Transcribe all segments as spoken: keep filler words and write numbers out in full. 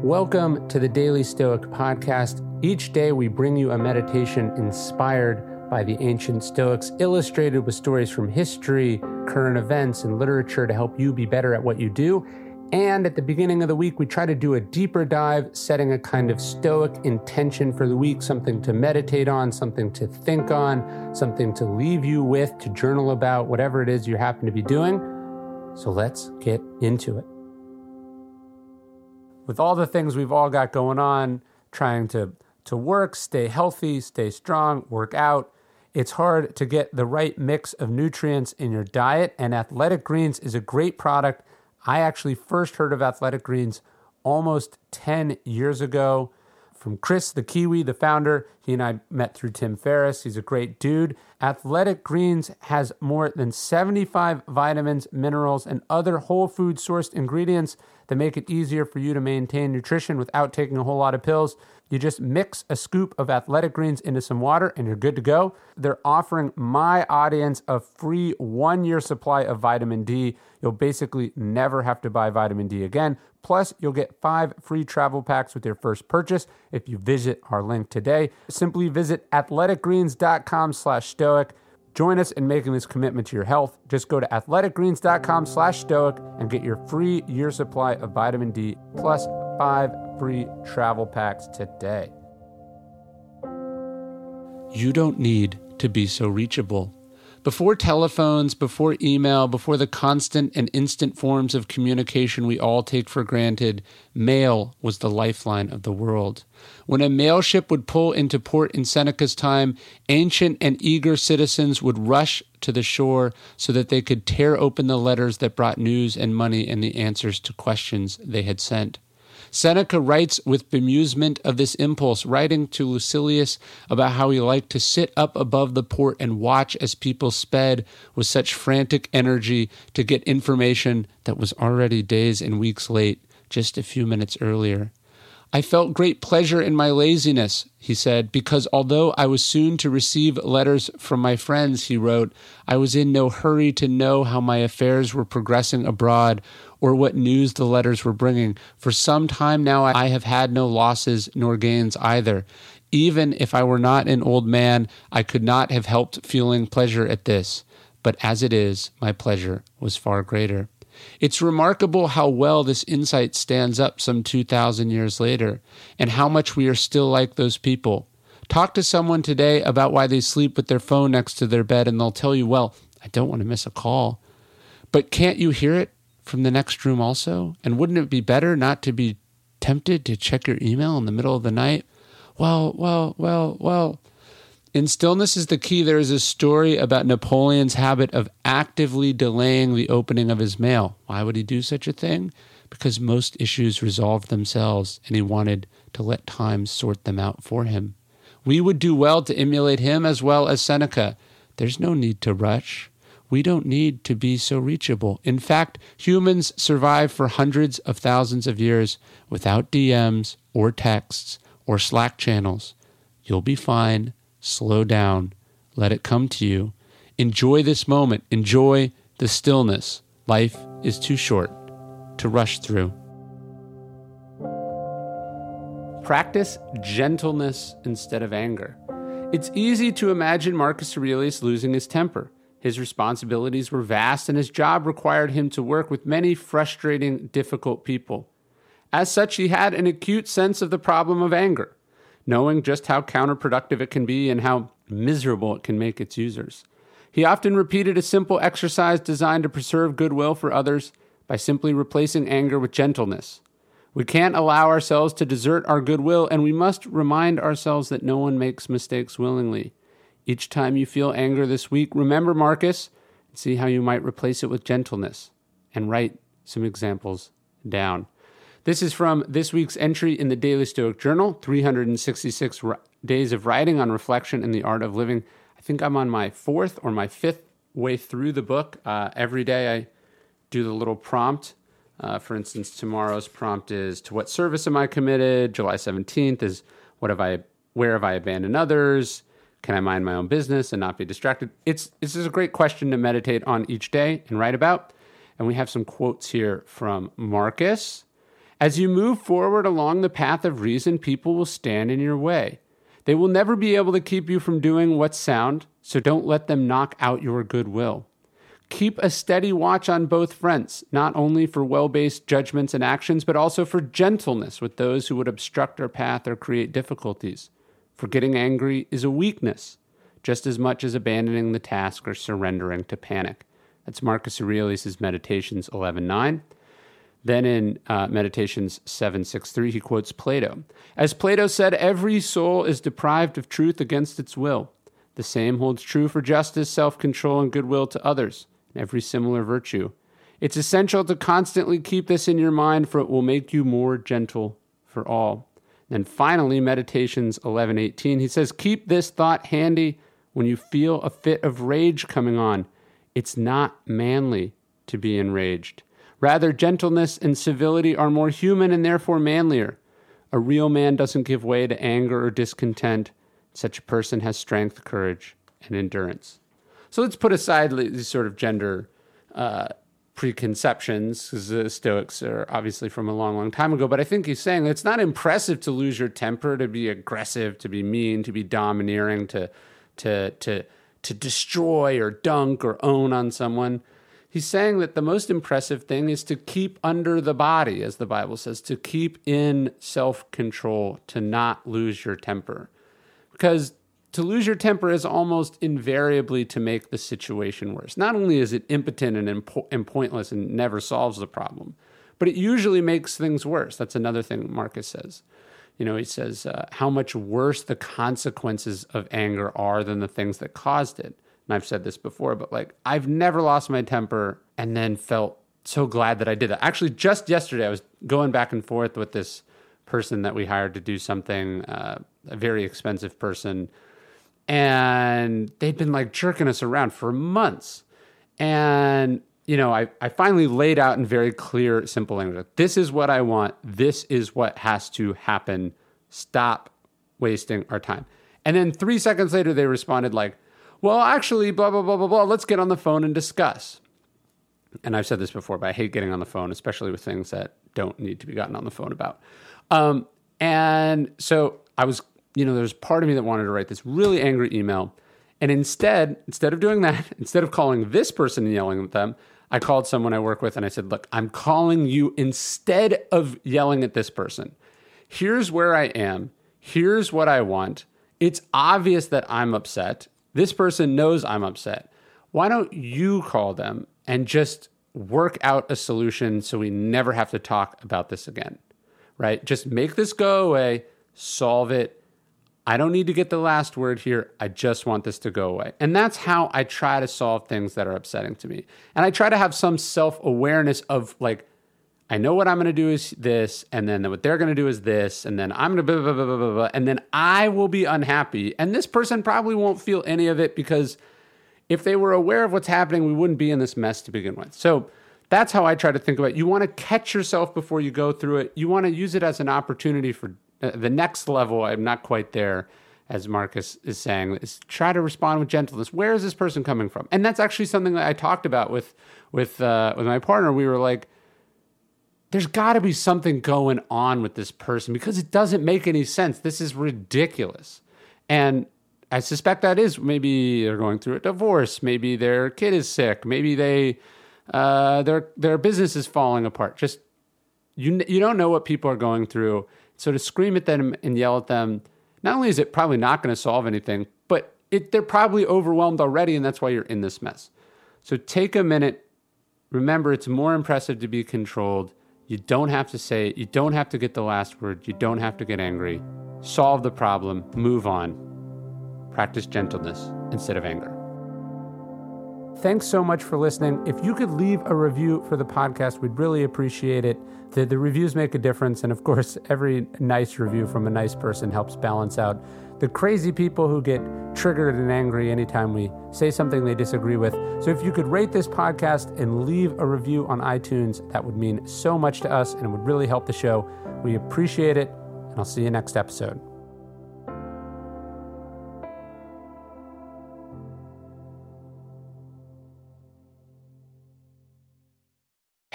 Welcome to the Daily Stoic Podcast. Each day we bring you a meditation inspired by the ancient Stoics, illustrated with stories from history, current events, and literature to help you be better at what you do. And at the beginning of the week, we try to do a deeper dive, setting a kind of Stoic intention for the week, something to meditate on, something to think on, something to leave you with, to journal about, whatever it is you happen to be doing. So let's get into it. With all the things we've all got going on, trying to, to work, stay healthy, stay strong, work out, it's hard to get the right mix of nutrients in your diet, and Athletic Greens is a great product. I actually first heard of Athletic Greens almost ten years ago from Chris, the Kiwi, the founder. He and I met through Tim Ferriss. He's a great dude. Athletic Greens has more than seventy-five vitamins, minerals, and other whole food sourced ingredients that make it easier for you to maintain nutrition without taking a whole lot of pills. You just mix a scoop of Athletic Greens into some water and you're good to go. They're offering my audience a free one-year supply of vitamin D. You'll basically never have to buy vitamin D again. Plus, you'll get five free travel packs with your first purchase if you visit our link today. Simply visit athleticgreens.com slash stoic. Join us in making this commitment to your health. Just go to athleticgreens.com slash stoic and get your free year supply of vitamin D plus five free travel packs today. You don't need to be so reachable. Before telephones, before email, before the constant and instant forms of communication we all take for granted, mail was the lifeline of the world. When a mail ship would pull into port in Seneca's time, ancient and eager citizens would rush to the shore so that they could tear open the letters that brought news and money and the answers to questions they had sent. Seneca writes with bemusement of this impulse, writing to Lucilius about how he liked to sit up above the port and watch as people sped with such frantic energy to get information that was already days and weeks late, just a few minutes earlier. I felt great pleasure in my laziness, he said, because although I was soon to receive letters from my friends, he wrote, I was in no hurry to know how my affairs were progressing abroad or what news the letters were bringing. For some time now I have had no losses nor gains either. Even if I were not an old man, I could not have helped feeling pleasure at this. But as it is, my pleasure was far greater. It's remarkable how well this insight stands up some two thousand years later, and how much we are still like those people. Talk to someone today about why they sleep with their phone next to their bed, and they'll tell you, well, I don't want to miss a call. But can't you hear it from the next room also? And wouldn't it be better not to be tempted to check your email in the middle of the night? Well, well, well, well. In Stillness is the Key, there is a story about Napoleon's habit of actively delaying the opening of his mail. Why would he do such a thing? Because most issues resolved themselves, and he wanted to let time sort them out for him. We would do well to emulate him as well as Seneca. There's no need to rush. We don't need to be so reachable. In fact, humans survive for hundreds of thousands of years without D Ms or texts or Slack channels. You'll be fine. Slow down. Let it come to you. Enjoy this moment. Enjoy the stillness. Life is too short to rush through. Practice gentleness instead of anger. It's easy to imagine Marcus Aurelius losing his temper. His responsibilities were vast, and his job required him to work with many frustrating, difficult people. As such, he had an acute sense of the problem of anger, knowing just how counterproductive it can be and how miserable it can make its users. He often repeated a simple exercise designed to preserve goodwill for others by simply replacing anger with gentleness. We can't allow ourselves to desert our goodwill, and we must remind ourselves that no one makes mistakes willingly. Each time you feel anger this week, remember Marcus and see how you might replace it with gentleness, and write some examples down. This is from this week's entry in the Daily Stoic Journal, three hundred sixty-six r- days of writing on reflection and the art of living. I think I'm on my fourth or my fifth way through the book. Uh, every day I do the little prompt. Uh, for instance, tomorrow's prompt is, to what service am I committed? July seventeenth is, what have I, where have I abandoned others? Can I mind my own business and not be distracted? It's This is a great question to meditate on each day and write about. And we have some quotes here from Marcus. As you move forward along the path of reason, people will stand in your way. They will never be able to keep you from doing what's sound, so don't let them knock out your goodwill. Keep a steady watch on both fronts, not only for well-based judgments and actions, but also for gentleness with those who would obstruct our path or create difficulties. For getting angry is a weakness, just as much as abandoning the task or surrendering to panic. That's Marcus Aurelius' Meditations eleven nine. Then in uh, Meditations seven six three, he quotes Plato. As Plato said, every soul is deprived of truth against its will. The same holds true for justice, self-control, and goodwill to others, and every similar virtue. It's essential to constantly keep this in your mind, for it will make you more gentle for all. And finally, Meditations eleven eighteen, he says, keep this thought handy when you feel a fit of rage coming on. It's not manly to be enraged. Rather, gentleness and civility are more human and therefore manlier. A real man doesn't give way to anger or discontent. Such a person has strength, courage, and endurance. So let's put aside these sort of gender uh, preconceptions, because the Stoics are obviously from a long, long time ago. But I think he's saying it's not impressive to lose your temper, to be aggressive, to be mean, to be domineering, to to to to destroy or dunk or own on someone. He's saying that the most impressive thing is to keep under the body, as the Bible says, to keep in self-control, to not lose your temper. Because to lose your temper is almost invariably to make the situation worse. Not only is it impotent and, impo- and pointless and never solves the problem, but it usually makes things worse. That's another thing Marcus says. You know, he says uh, how much worse the consequences of anger are than the things that caused it. And I've said this before, but like, I've never lost my temper and then felt so glad that I did that. Actually, just yesterday, I was going back and forth with this person that we hired to do something, uh, a very expensive person. And they'd been like jerking us around for months. And, you know, I, I finally laid out in very clear, simple language. This is what I want. This is what has to happen. Stop wasting our time. And then three seconds later, they responded like, well, actually, blah, blah, blah, blah, blah. Let's get on the phone and discuss. And I've said this before, but I hate getting on the phone, especially with things that don't need to be gotten on the phone about. Um, and so I was, you know, there's part of me that wanted to write this really angry email. And instead, instead of doing that, instead of calling this person and yelling at them, I called someone I work with and I said, look, I'm calling you instead of yelling at this person. Here's where I am. Here's what I want. It's obvious that I'm upset. This person knows I'm upset. Why don't you call them and just work out a solution so we never have to talk about this again, right? Just make this go away, solve it. I don't need to get the last word here. I just want this to go away. And that's how I try to solve things that are upsetting to me. And I try to have some self-awareness of like, I know what I'm going to do is this, and then what they're going to do is this, and then I'm going to blah, blah, blah, blah, blah, blah, and then I will be unhappy. And this person probably won't feel any of it because if they were aware of what's happening, we wouldn't be in this mess to begin with. So that's how I try to think about it. You want to catch yourself before you go through it. You want to use it as an opportunity for uh, the next level. I'm not quite there, as Marcus is saying, is try to respond with gentleness. Where is this person coming from? And that's actually something that I talked about with, with, uh, with my partner. We were like, there's got to be something going on with this person because it doesn't make any sense. This is ridiculous. And I suspect that is maybe they're going through a divorce. Maybe their kid is sick. Maybe they uh, their their business is falling apart. Just you you don't know what people are going through. So to scream at them and yell at them, not only is it probably not going to solve anything, but it, they're probably overwhelmed already, and that's why you're in this mess. So take a minute. Remember, it's more impressive to be controlled. You don't have to say it. You don't have to get the last word. You don't have to get angry. Solve the problem. Move on. Practice gentleness instead of anger. Thanks so much for listening. If you could leave a review for the podcast, we'd really appreciate it. The, the reviews make a difference. And of course, every nice review from a nice person helps balance out the crazy people who get triggered and angry anytime we say something they disagree with. So if you could rate this podcast and leave a review on iTunes, that would mean so much to us and it would really help the show. We appreciate it, and I'll see you next episode.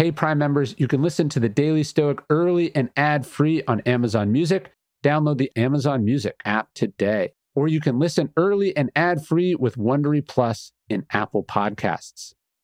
Hey, Prime members, you can listen to The Daily Stoic early and ad-free on Amazon Music. Download the Amazon Music app today. Or you can listen early and ad-free with Wondery Plus in Apple Podcasts.